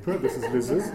paper. This is Liz's.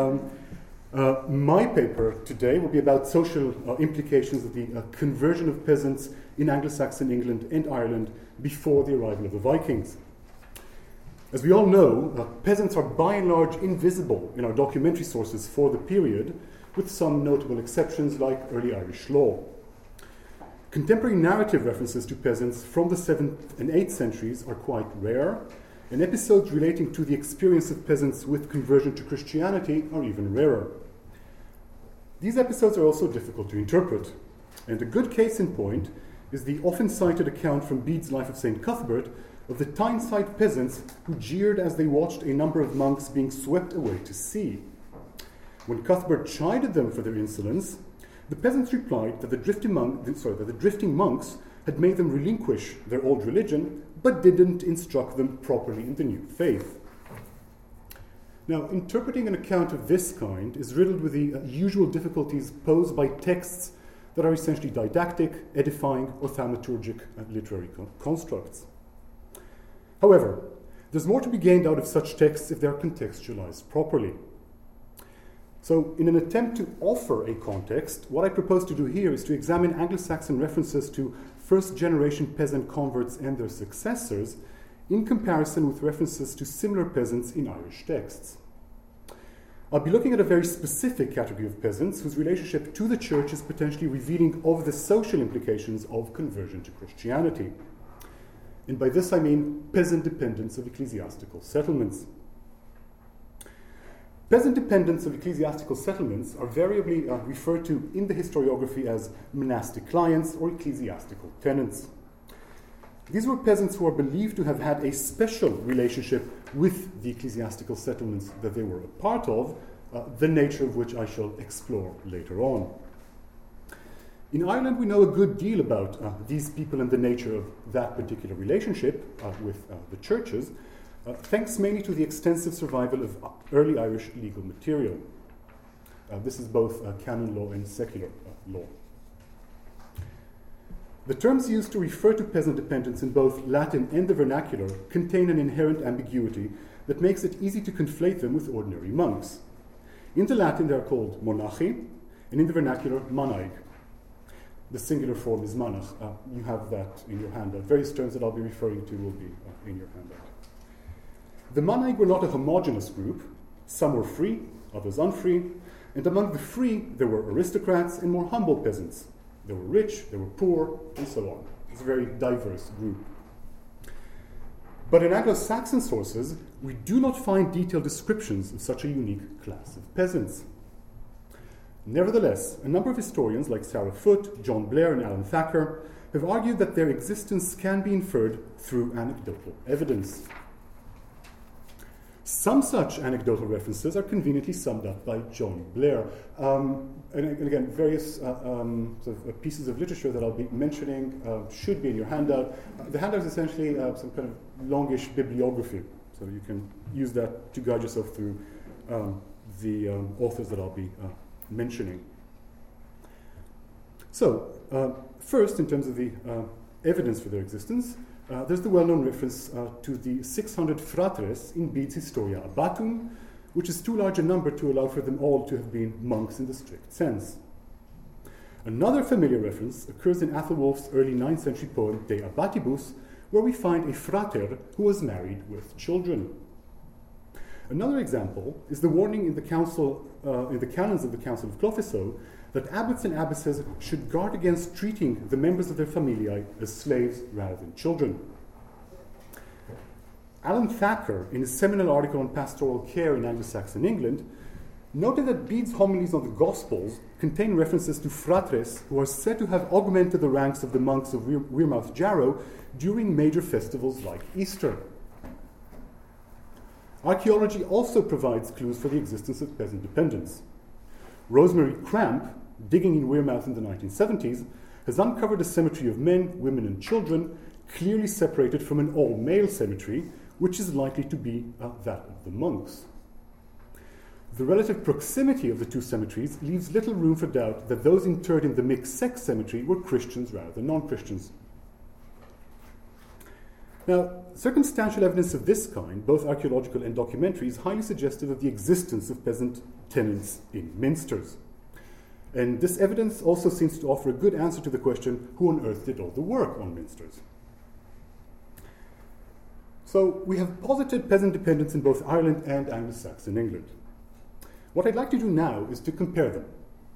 My paper today will be about social implications of the conversion of peasants in Anglo-Saxon England and Ireland before the arrival of the Vikings. As we all know, peasants are by and large invisible in our documentary sources for the period, with some notable exceptions like early Irish law. Contemporary narrative references to peasants from the 7th and 8th centuries are quite rare, and episodes relating to the experience of peasants with conversion to Christianity are even rarer. These episodes are also difficult to interpret, and a good case in point is the often cited account from Bede's Life of St. Cuthbert of the Tyneside peasants who jeered as they watched a number of monks being swept away to sea. When Cuthbert chided them for their insolence, the peasants replied that the drifting monks had made them relinquish their old religion, but didn't instruct them properly in the new faith. Now, interpreting an account of this kind is riddled with the usual difficulties posed by texts that are essentially didactic, edifying, or thaumaturgic literary constructs. However, there's more to be gained out of such texts if they are contextualized properly. So, in an attempt to offer a context, what I propose to do here is to examine Anglo-Saxon references to first-generation peasant converts and their successors in comparison with references to similar peasants in Irish texts. I'll be looking at a very specific category of peasants whose relationship to the church is potentially revealing of the social implications of conversion to Christianity. And by this I mean peasant dependents of ecclesiastical settlements. Peasant dependents of ecclesiastical settlements are variably referred to in the historiography as monastic clients or ecclesiastical tenants. These were peasants who are believed to have had a special relationship with the ecclesiastical settlements that they were a part of, the nature of which I shall explore later on. In Ireland, we know a good deal about these people and the nature of that particular relationship with the churches, thanks mainly to the extensive survival of early Irish legal material. This is both canon law and secular law. The terms used to refer to peasant dependents in both Latin and the vernacular contain an inherent ambiguity that makes it easy to conflate them with ordinary monks. In the Latin, they are called monachi, and in the vernacular, manaig. The singular form is manach. You have that in your handout. Various terms that I'll be referring to will be in your handout. The manaig were not a homogeneous group. Some were free, others unfree, and among the free, there were aristocrats and more humble peasants. There were rich, there were poor, and so on. It's a very diverse group. But in Anglo-Saxon sources, we do not find detailed descriptions of such a unique class of peasants. Nevertheless, a number of historians like Sarah Foote, John Blair, and Alan Thacker have argued that their existence can be inferred through anecdotal evidence. Some such anecdotal references are conveniently summed up by John Blair. And again, various pieces of literature that I'll be mentioning should be in your handout. The handout is essentially some kind of longish bibliography, so you can use that to guide yourself through the authors that I'll be mentioning. So, first, in terms of the evidence for their existence, there's the well-known reference to the 600 fratres in Bede's Historia Abbatum, which is too large a number to allow for them all to have been monks in the strict sense. Another familiar reference occurs in Athelwolf's early 9th century poem De Abbatibus, where we find a frater who was married with children. Another example is the warning in the canons of the Council of Clophiceaux that abbots and abbesses should guard against treating the members of their familiae as slaves rather than children. Alan Thacker, in his seminal article on pastoral care in Anglo-Saxon England, noted that Bede's homilies on the Gospels contain references to fratres who are said to have augmented the ranks of the monks of Wearmouth Jarrow during major festivals like Easter. Archaeology also provides clues for the existence of peasant dependents. Rosemary Cramp, digging in Wearmouth in the 1970s, has uncovered a cemetery of men, women, and children clearly separated from an all-male cemetery, which is likely to be that of the monks. The relative proximity of the two cemeteries leaves little room for doubt that those interred in the mixed-sex cemetery were Christians rather than non-Christians. Now, circumstantial evidence of this kind, both archaeological and documentary, is highly suggestive of the existence of peasant tenants in minsters. And this evidence also seems to offer a good answer to the question, who on earth did all the work on minsters? So we have posited peasant dependence in both Ireland and Anglo-Saxon England. What I'd like to do now is to compare them.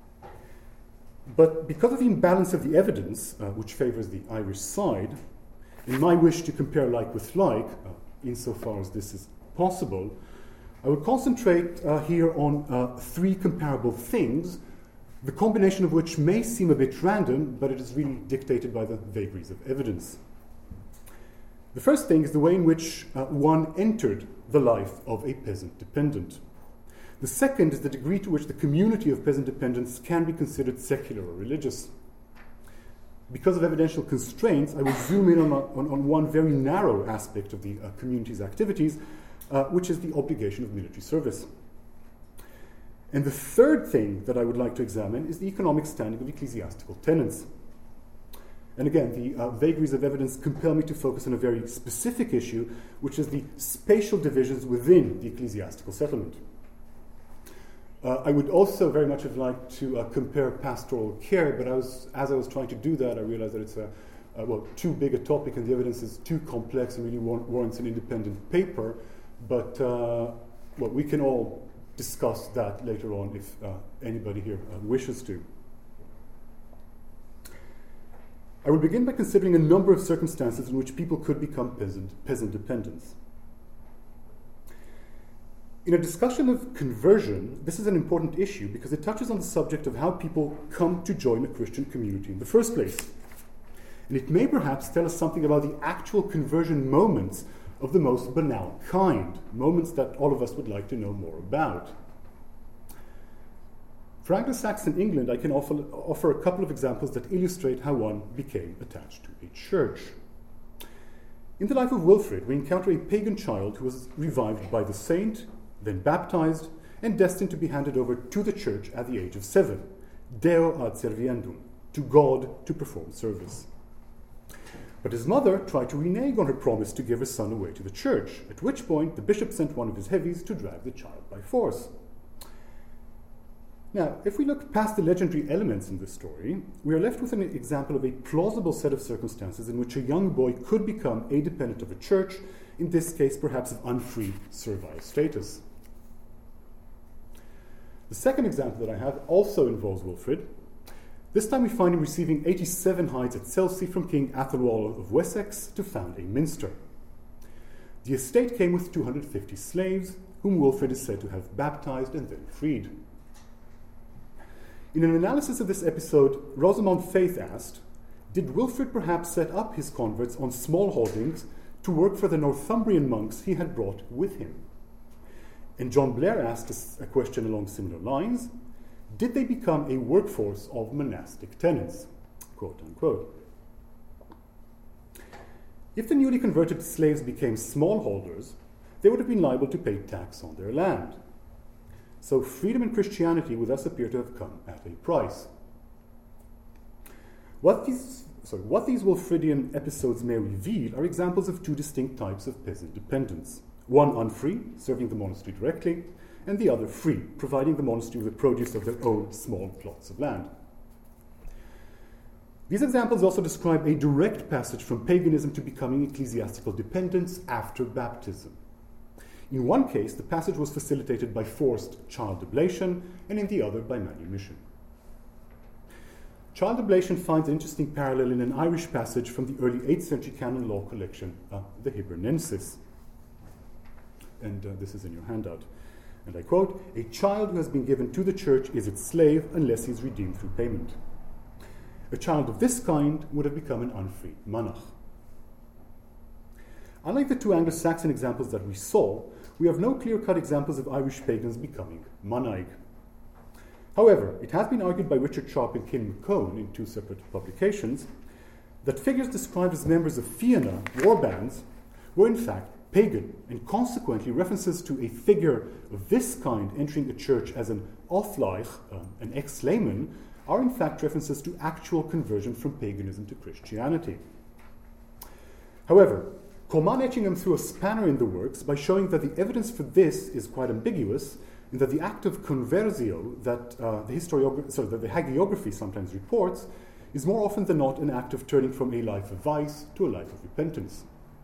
But because of the imbalance of the evidence, which favors the Irish side, and my wish to compare like with like, insofar as this is possible, I would concentrate here on three comparable things, the combination of which may seem a bit random, but it is really dictated by the vagaries of evidence. The first thing is the way in which one entered the life of a peasant dependent. The second is the degree to which the community of peasant dependents can be considered secular or religious. Because of evidential constraints, I will zoom in on one very narrow aspect of the community's activities, which is the obligation of military service. And the third thing that I would like to examine is the economic standing of ecclesiastical tenants. And again, the vagaries of evidence compel me to focus on a very specific issue, which is the spatial divisions within the ecclesiastical settlement. I would also very much have liked to compare pastoral care, but as I was trying to do that, I realized that it's too big a topic and the evidence is too complex and really warrants an independent paper. But we can all discuss that later on if anybody here wishes to. I will begin by considering a number of circumstances in which people could become peasant dependents. In a discussion of conversion, this is an important issue because it touches on the subject of how people come to join a Christian community in the first place. And it may perhaps tell us something about the actual conversion moments of the most banal kind, moments that all of us would like to know more about. For Anglo-Saxon England, I can offer a couple of examples that illustrate how one became attached to a church. In the life of Wilfrid, we encounter a pagan child who was revived by the saint, then baptized, and destined to be handed over to the church at the age of 7, Deo ad serviendum, to God to perform service. But his mother tried to renege on her promise to give her son away to the church, at which point the bishop sent one of his heavies to drag the child by force. Now, if we look past the legendary elements in this story, we are left with an example of a plausible set of circumstances in which a young boy could become a dependent of a church, in this case perhaps of unfree servile status. The second example that I have also involves Wilfrid. This time we find him receiving 87 hides at Selsey from King Athelwall of Wessex to found a minster. The estate came with 250 slaves, whom Wilfrid is said to have baptized and then freed. In an analysis of this episode, Rosamond Faith asked, did Wilfrid perhaps set up his converts on small holdings to work for the Northumbrian monks he had brought with him? And John Blair asked a question along similar lines, did they become a workforce of monastic tenants, quote unquote? If the newly converted slaves became smallholders, they would have been liable to pay tax on their land. So freedom and Christianity would thus appear to have come at a price. What these Wilfridian episodes may reveal are examples of two distinct types of peasant dependence. One unfree, serving the monastery directly, and the other free, providing the monastery with the produce of their own small plots of land. These examples also describe a direct passage from paganism to becoming ecclesiastical dependents after baptism. In one case, the passage was facilitated by forced child ablation, and in the other by manumission. Child ablation finds an interesting parallel in an Irish passage from the early 8th century canon law collection, the Hibernensis. And this is in your handout. And I quote, a child who has been given to the church is its slave unless he is redeemed through payment. A child of this kind would have become an unfree monach. Unlike the two Anglo-Saxon examples that we saw, we have no clear-cut examples of Irish pagans becoming monaig. However, it has been argued by Richard Sharp and Ken McCone in two separate publications that figures described as members of Fianna war bands were in fact pagan, and consequently references to a figure of this kind entering a church as an othleich, an ex-layman, are in fact references to actual conversion from paganism to Christianity. However, Coleman Etchingham threw a spanner in the works by showing that the evidence for this is quite ambiguous, and that the act of conversio that the hagiography sometimes reports is more often than not an act of turning from a life of vice to a life of repentance.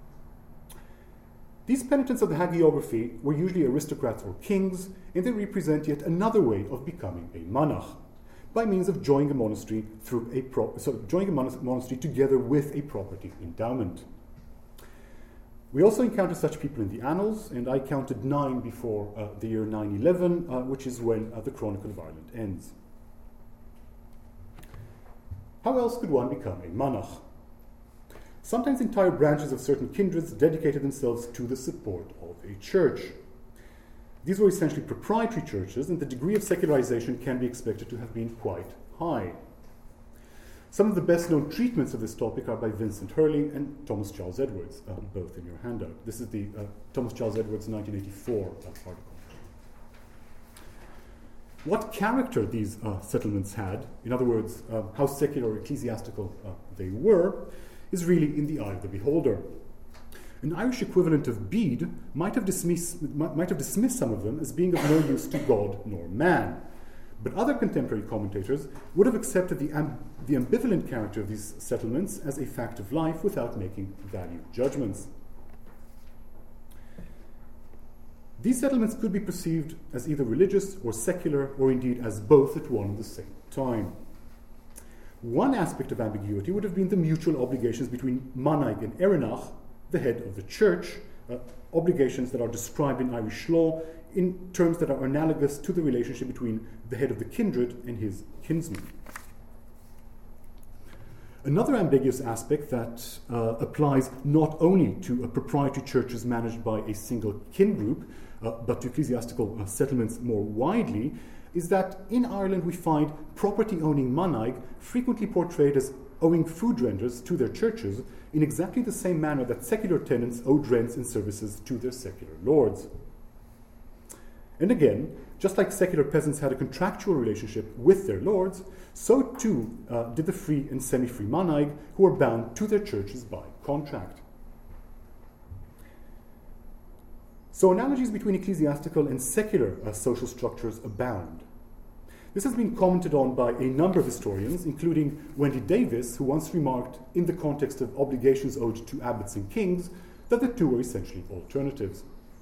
These penitents of the hagiography were usually aristocrats or kings, and they represent yet another way of becoming a monach, by means of joining a monastery monastery together with a property endowment. We also encounter such people in the annals, and I counted 9 before the year 911, which is when the Chronicle of Ireland ends. How else could one become a monach? Sometimes entire branches of certain kindreds dedicated themselves to the support of a church. These were essentially proprietary churches, and the degree of secularization can be expected to have been quite high. Some of the best-known treatments of this topic are by Vincent Hurley and Thomas Charles Edwards, both in your handout. This is the Thomas Charles Edwards 1984 article. What character these settlements had, in other words, how secular or ecclesiastical they were, is really in the eye of the beholder. An Irish equivalent of Bede might have dismissed some of them as being of no use to God nor man. But other contemporary commentators would have accepted the ambivalent character of these settlements as a fact of life without making value judgments. These settlements could be perceived as either religious or secular, or indeed as both at one and the same time. One aspect of ambiguity would have been the mutual obligations between Manaig and Erenach, the head of the church, obligations that are described in Irish law in terms that are analogous to the relationship between the head of the kindred and his kinsman. Another ambiguous aspect that applies not only to proprietary churches managed by a single kin group, but to ecclesiastical settlements more widely, is that in Ireland we find property-owning Manaig frequently portrayed as owing food renters to their churches in exactly the same manner that secular tenants owed rents and services to their secular lords. And again, just like secular peasants had a contractual relationship with their lords, so too did the free and semi-free Manaig, who were bound to their churches by contract. So analogies between ecclesiastical and secular social structures abound. This has been commented on by a number of historians, including Wendy Davis, who once remarked, in the context of obligations owed to abbots and kings, that the two were essentially alternatives.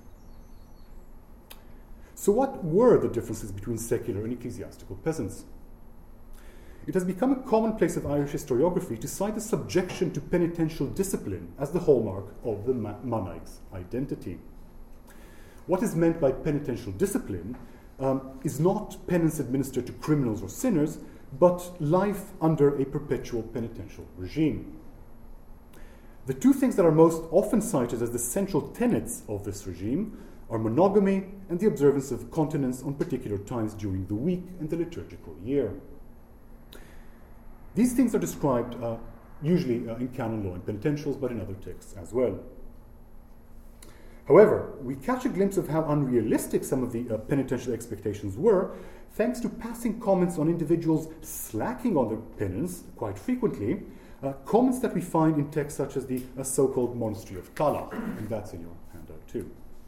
So what were the differences between secular and ecclesiastical peasants? It has become a commonplace of Irish historiography to cite the subjection to penitential discipline as the hallmark of the Manaig's identity. What is meant by penitential discipline is not penance administered to criminals or sinners, but life under a perpetual penitential regime. The two things that are most often cited as the central tenets of this regime are monogamy and the observance of continence on particular times during the week and the liturgical year. These things are described usually in canon law and penitentials, but in other texts as well. However, we catch a glimpse of how unrealistic some of the penitential expectations were, thanks to passing comments on individuals slacking on their penance quite frequently, comments that we find in texts such as the so-called Monastery of Tallaght, and that's in your handout too.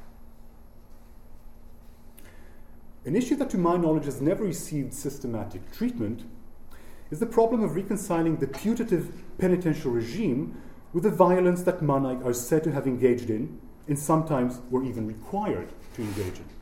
An issue that to my knowledge has never received systematic treatment is the problem of reconciling the putative penitential regime with the violence that Manaig are said to have engaged in, and sometimes were even required to engage in.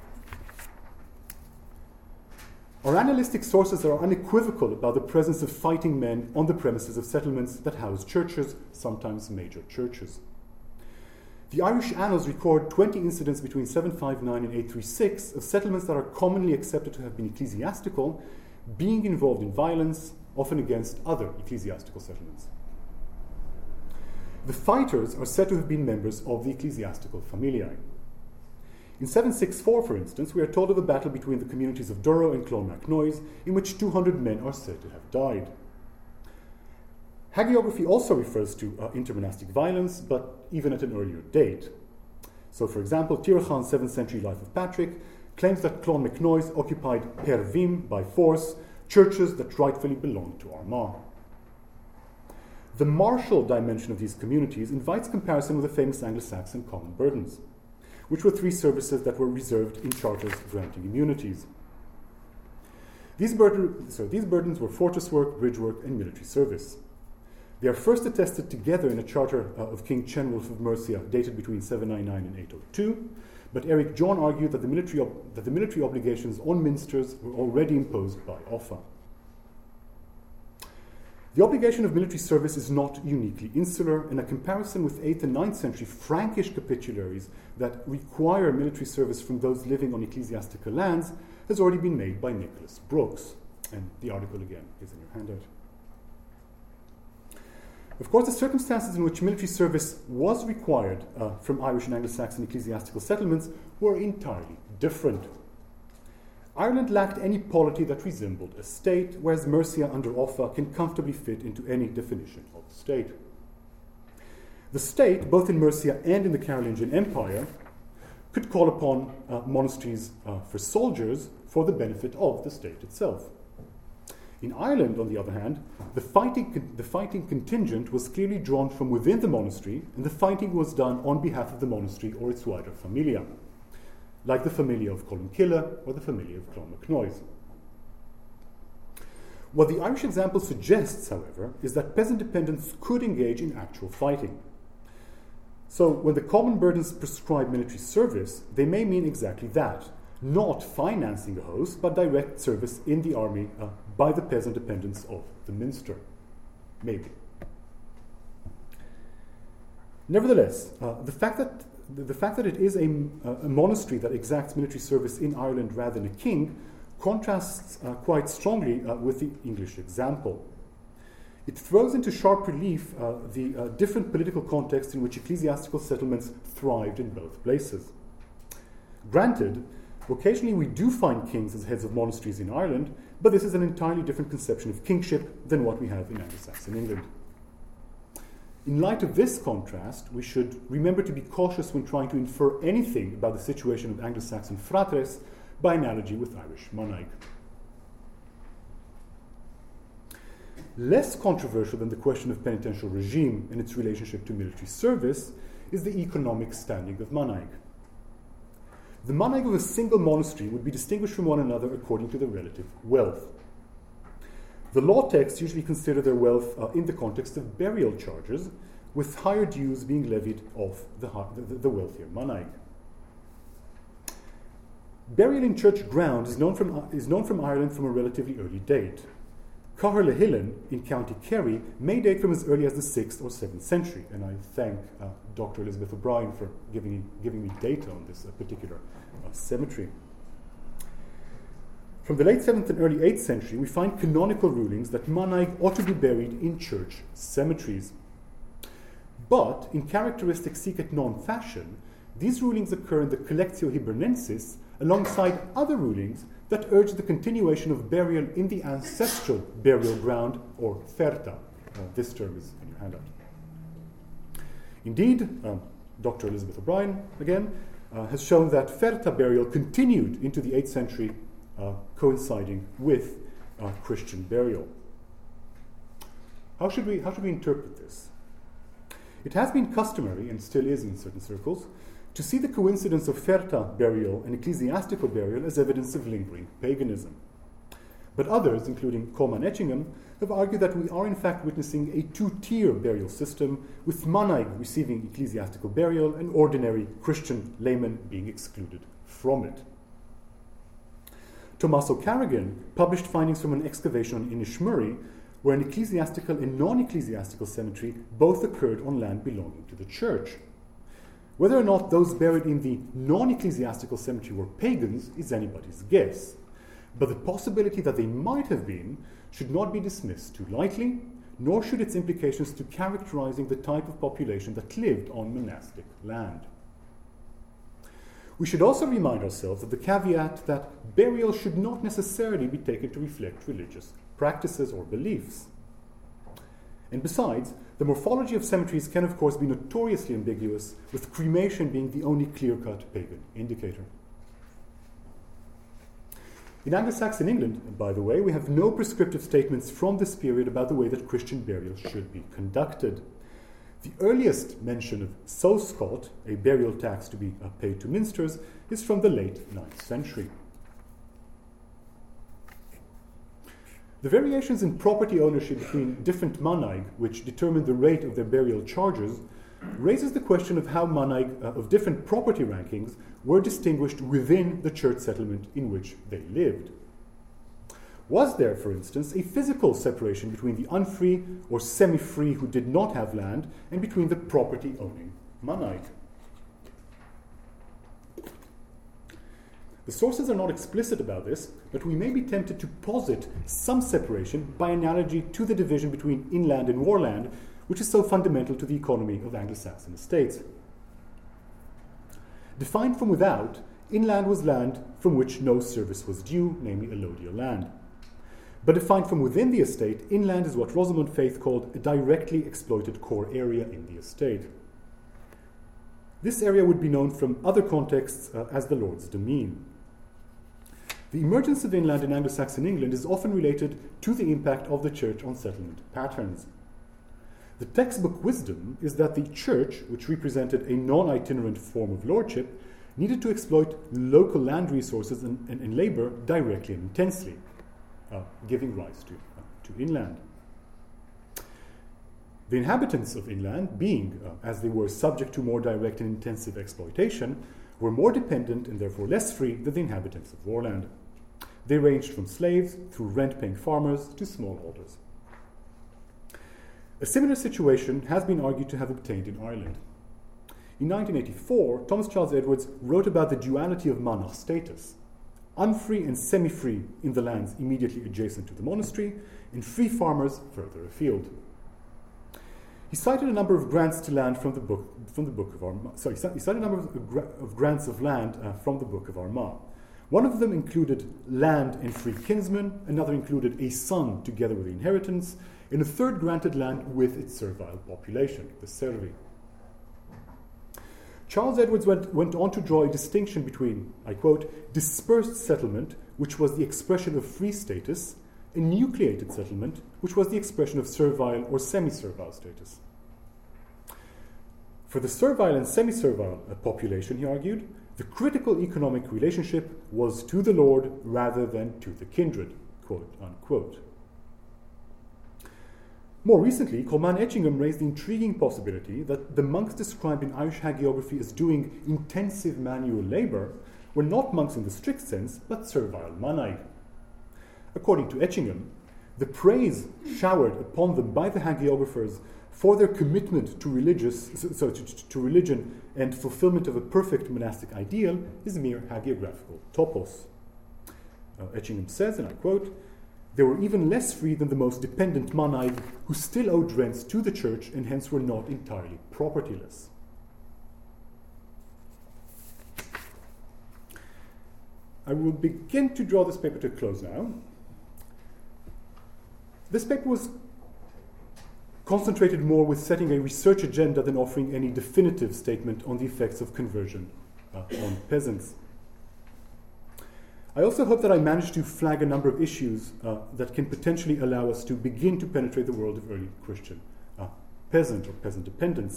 Our analytic sources are unequivocal about the presence of fighting men on the premises of settlements that house churches, sometimes major churches. The Irish annals record 20 incidents between 759 and 836 of settlements that are commonly accepted to have been ecclesiastical, being involved in violence, often against other ecclesiastical settlements. The fighters are said to have been members of the ecclesiastical familiae. In 764, for instance, we are told of a battle between the communities of Durrow and Clonmacnoise, in which 200 men are said to have died. Hagiography also refers to intermonastic violence, but even at an earlier date. So, for example, Tirachan's 7th century Life of Patrick claims that Clonmacnoise occupied Pervim by force, churches that rightfully belonged to Armagh. The martial dimension of these communities invites comparison with the famous Anglo-Saxon common burdens, which were 3 services that were reserved in charters granting immunities. These burdens were fortress work, bridge work, and military service. They are first attested together in a charter of King Cenwulf of Mercia, dated between 799 and 802, but Eric John argued that the military obligations on minsters were already imposed by Offa. The obligation of military service is not uniquely insular, and a comparison with 8th and 9th century Frankish capitularies that require military service from those living on ecclesiastical lands has already been made by Nicholas Brooks, and the article again is in your handout. Of course, the circumstances in which military service was required from Irish and Anglo-Saxon ecclesiastical settlements were entirely different. Ireland lacked any polity that resembled a state, whereas Mercia under Offa can comfortably fit into any definition of state. The state, both in Mercia and in the Carolingian Empire, could call upon monasteries for soldiers for the benefit of the state itself. In Ireland, on the other hand, the fighting contingent was clearly drawn from within the monastery, and the fighting was done on behalf of the monastery or its wider familia, like the familia of Columcille or the familia of Clonmacnoise. What the Irish example suggests, however, is that peasant dependents could engage in actual fighting. So when the common burdens prescribe military service, they may mean exactly that, not financing a host, but direct service in the army by the peasant dependents of the minster. Maybe. Nevertheless, the fact that it is a monastery that exacts military service in Ireland rather than a king contrasts quite strongly with the English example. It throws into sharp relief the different political context in which ecclesiastical settlements thrived in both places. Granted, occasionally we do find kings as heads of monasteries in Ireland, but this is an entirely different conception of kingship than what we have in Anglo-Saxon England. In light of this contrast, we should remember to be cautious when trying to infer anything about the situation of Anglo-Saxon fratres by analogy with Irish Manaig. Less controversial than the question of penitential regime and its relationship to military service is the economic standing of Manaig. The Manaig of a single monastery would be distinguished from one another according to their relative wealth. The law texts usually consider their wealth in the context of burial charges, with higher dues being levied off the wealthier Manaig. Burial in church ground is known from Ireland from a relatively early date. Caherlehillen in County Kerry may date from as early as the 6th or 7th century, and I thank Dr. Elizabeth O'Brien for giving me data on this particular cemetery. From the late 7th and early 8th century, we find canonical rulings that Manaig ought to be buried in church cemeteries. But, in characteristic sic et non fashion, these rulings occur in the Collectio Hibernensis alongside other rulings that urge the continuation of burial in the ancestral burial ground, or ferta. This term is in your handout. Indeed, Dr. Elizabeth O'Brien, again, has shown that ferta burial continued into the 8th century, coinciding with Christian burial. How should we interpret this? It has been customary, and still is in certain circles, to see the coincidence of ferta burial and ecclesiastical burial as evidence of lingering paganism. But others, including Coleman Etchingham, have argued that we are in fact witnessing a two-tier burial system, with Manaig receiving ecclesiastical burial and ordinary Christian laymen being excluded from it. Tommaso Carrigan published findings from an excavation on Inishmurray, where an ecclesiastical and non-ecclesiastical cemetery both occurred on land belonging to the church. Whether or not those buried in the non-ecclesiastical cemetery were pagans is anybody's guess, but the possibility that they might have been should not be dismissed too lightly, nor should its implications to characterizing the type of population that lived on monastic land. We should also remind ourselves of the caveat that burial should not necessarily be taken to reflect religious practices or beliefs. And besides, the morphology of cemeteries can of course be notoriously ambiguous, with cremation being the only clear-cut pagan indicator. In Anglo-Saxon England, by the way, we have no prescriptive statements from this period about the way that Christian burials should be conducted. The earliest mention of soulscot, a burial tax to be paid to minsters, is from the late 9th century. The variations in property ownership between different manaig, which determine the rate of their burial charges, raises the question of how manaig of different property rankings were distinguished within the church settlement in which they lived. Was there, for instance, a physical separation between the unfree or semi-free who did not have land and between the property-owning manaig? The sources are not explicit about this, but we may be tempted to posit some separation by analogy to the division between inland and moorland, which is so fundamental to the economy of Anglo-Saxon estates. Defined from without, inland was land from which no service was due, namely allodial land. But defined from within the estate, inland is what Rosamond Faith called a directly exploited core area in the estate. This area would be known from other contexts as the Lord's Demesne. The emergence of inland in Anglo-Saxon England is often related to the impact of the church on settlement patterns. The textbook wisdom is that the church, which represented a non-itinerant form of lordship, needed to exploit local land resources and labor directly and intensely, giving rise to inland. The inhabitants of inland, being, as they were, subject to more direct and intensive exploitation, were more dependent and therefore less free than the inhabitants of moorland. They ranged from slaves through rent-paying farmers to smallholders. A similar situation has been argued to have obtained in Ireland. In 1984, Thomas Charles Edwards wrote about the duality of manach status, unfree and semi-free in the lands immediately adjacent to the monastery, and free farmers further afield. He cited a number of grants to land from the Book of Armagh. He cited a number of grants of land from the Book of Armagh. One of them included land and free kinsmen, another included a son together with the inheritance, and a third granted land with its servile population, the servi. Charles Edwards went on to draw a distinction between, I quote, dispersed settlement, which was the expression of free status, and nucleated settlement, which was the expression of servile or semi-servile status. For the servile and semi-servile population, he argued, the critical economic relationship was to the Lord rather than to the kindred, quote unquote. More recently, Colman Etchingham raised the intriguing possibility that the monks described in Irish hagiography as doing intensive manual labor were not monks in the strict sense, but servile manaig. According to Etchingham, the praise showered upon them by the hagiographers for their commitment to religion and fulfillment of a perfect monastic ideal is mere hagiographical topos. Etchingham says, and I quote, they were even less free than the most dependent manaig who still owed rents to the church and hence were not entirely propertyless. I will begin to draw this paper to a close now. This paper was concentrated more with setting a research agenda than offering any definitive statement on the effects of conversion on peasants. I also hope that I managed to flag a number of issues that can potentially allow us to begin to penetrate the world of early Christian peasant or peasant dependence.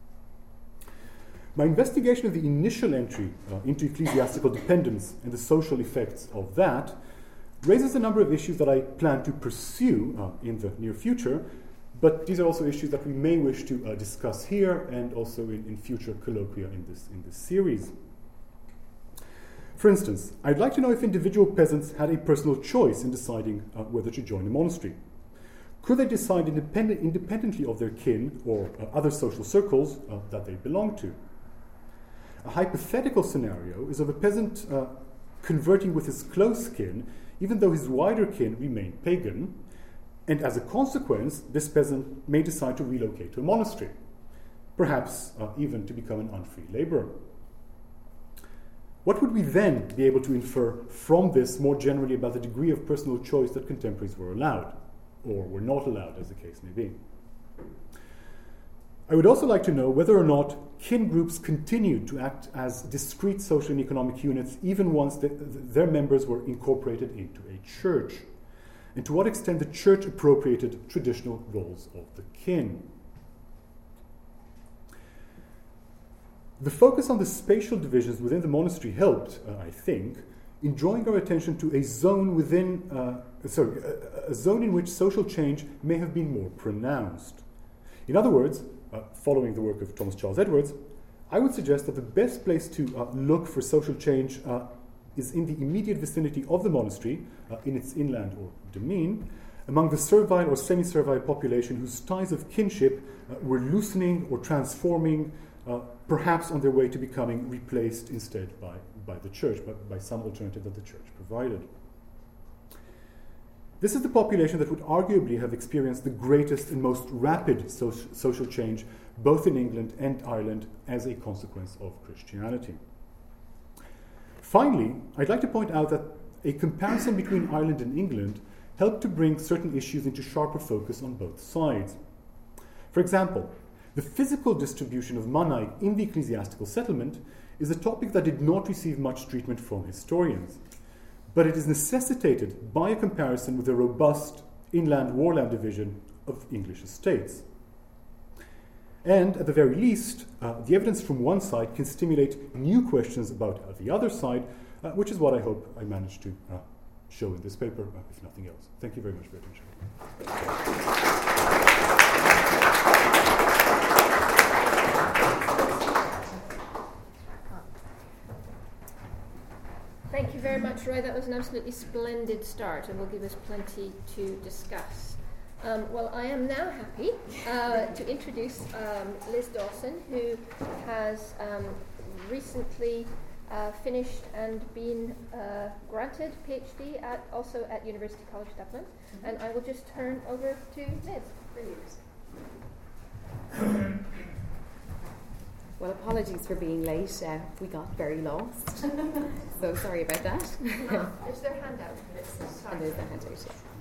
My investigation of the initial entry into ecclesiastical dependence and the social effects of that raises a number of issues that I plan to pursue in the near future, but these are also issues that we may wish to discuss here and also in future colloquia in this series. For instance, I'd like to know if individual peasants had a personal choice in deciding whether to join a monastery. Could they decide independently of their kin or other social circles that they belong to? A hypothetical scenario is of a peasant converting with his close kin, even though his wider kin remained pagan, and as a consequence, this peasant may decide to relocate to a monastery, perhaps even to become an unfree laborer. What would we then be able to infer from this more generally about the degree of personal choice that contemporaries were allowed, or were not allowed, as the case may be? I would also like to know whether or not kin groups continued to act as discrete social and economic units even once their members were incorporated into a church, and to what extent the church appropriated traditional roles of the kin. The focus on the spatial divisions within the monastery helped, I think, in drawing our attention to a zone a zone in which social change may have been more pronounced. In other words, following the work of Thomas Charles Edwards, I would suggest that the best place to look for social change is in the immediate vicinity of the monastery, in its inland or demesne, among the servile or semi-servile population whose ties of kinship were loosening or transforming, perhaps on their way to becoming replaced instead by the church, by some alternative that the church provided. This is the population that would arguably have experienced the greatest and most rapid social change, both in England and Ireland, as a consequence of Christianity. Finally, I'd like to point out that a comparison between Ireland and England helped to bring certain issues into sharper focus on both sides. For example, the physical distribution of Mannai in the ecclesiastical settlement is a topic that did not receive much treatment from historians, but it is necessitated by a comparison with the robust inland-warland division of English estates. And at the very least, the evidence from one side can stimulate new questions about the other side, which is what I hope I managed to show in this paper, if nothing else. Thank you very much for your attention. Thank you very much, Roy. That was an absolutely splendid start and will give us plenty to discuss. Well, I am now happy to introduce Liz Dawson, who has recently finished and been granted PhD also at University College Dublin. Mm-hmm. And I will just turn over to Liz. Brilliant. Well, apologies for being late. We got very lost. So sorry about that. There's their handout. And there's the handout, yeah.